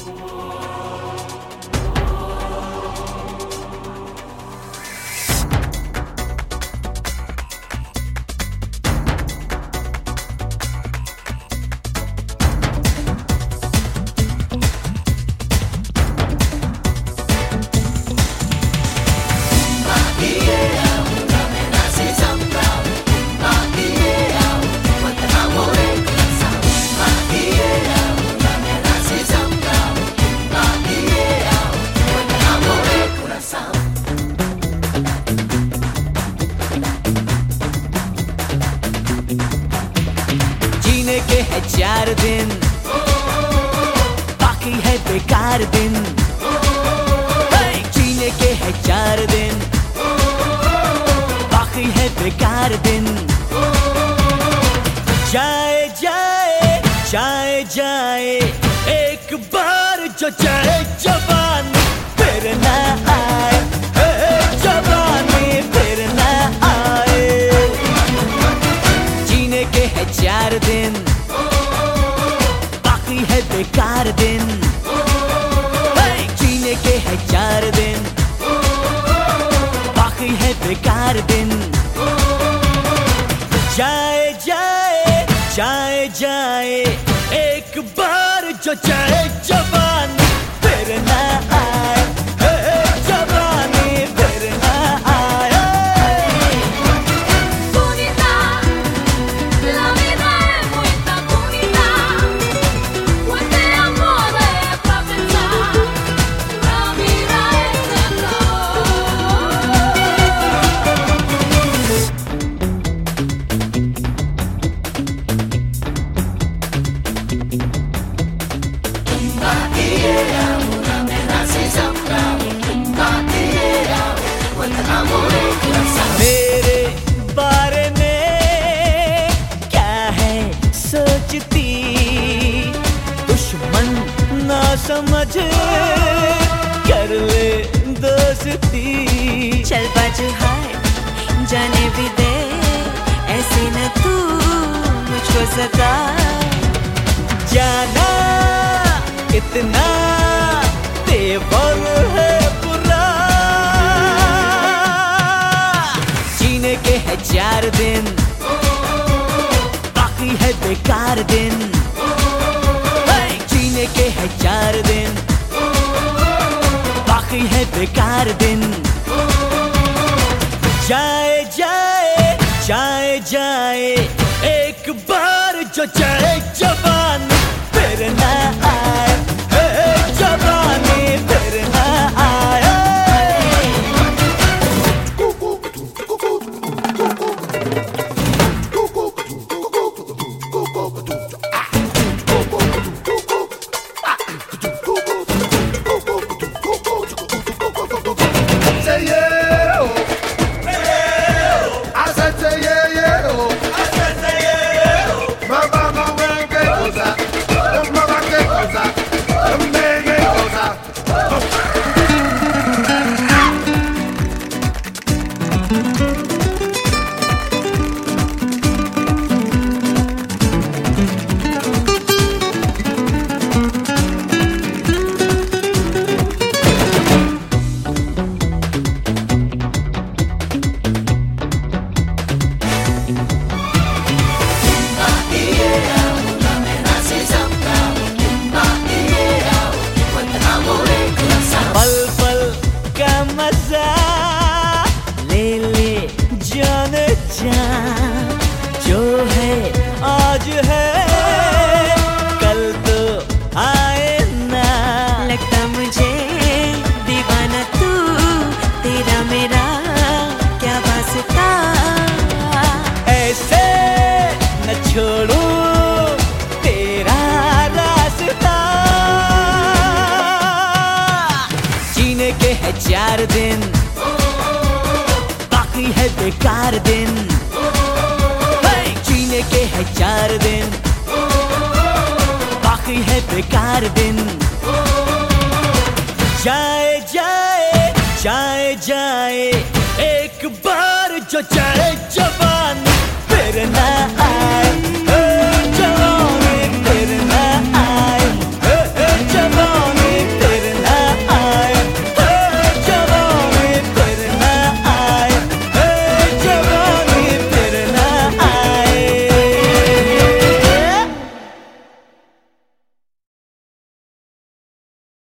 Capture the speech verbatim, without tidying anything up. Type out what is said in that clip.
जीने के है चार दिन, बाकी है बेकार दिन। जीने के है चार दिन, बाकी है बेकार दिन। जाए जाए जाए जाए एक बार जो जाए जवानी फिर ना आए, जवानी फिर ना आए। जीने के है चार दिन, बाकी है बेकार दिन। जीने के है चार दिन, बाकी है बेकार दिन। जाए जाए जाए जाए एक बार जो जाए जवानी फिर ना आए, जवानी फिर ना आए। Comunità, la vida es mucha comunità. Cuente amore pa' pensar, la vida es error. मेरे बारे में क्या है सोचती, दुश्मन ना समझ कर ले दोस्ती। चल बाजू हाय जाने भी दे, ऐसे न तू मुझको सता। जाना कितना तेवर है बुरा। जीने के है चार दिन, बाकी है बेकार दिन। जीने के है चार दिन, बाकी है बेकार दिन। जाए जाए जाए जाए एक बार जो जाए जवानी फिर ना आए, जवानी फिर ना आए। पल पल का मजा ले ले जाने जा, जो है आज है कल तो आए ना। लगता मुझे दीवाना तू, तेरा मेरा क्या वास्ता। ऐसे न छोड़ू तेरा रास्ता। जीने के है चार दिन, बाकी है बेकार दिन। जीने के है चार दिन, बाकी है बेकार दिन। जाए जाए जाए जाए एक बार जो जाए जवानी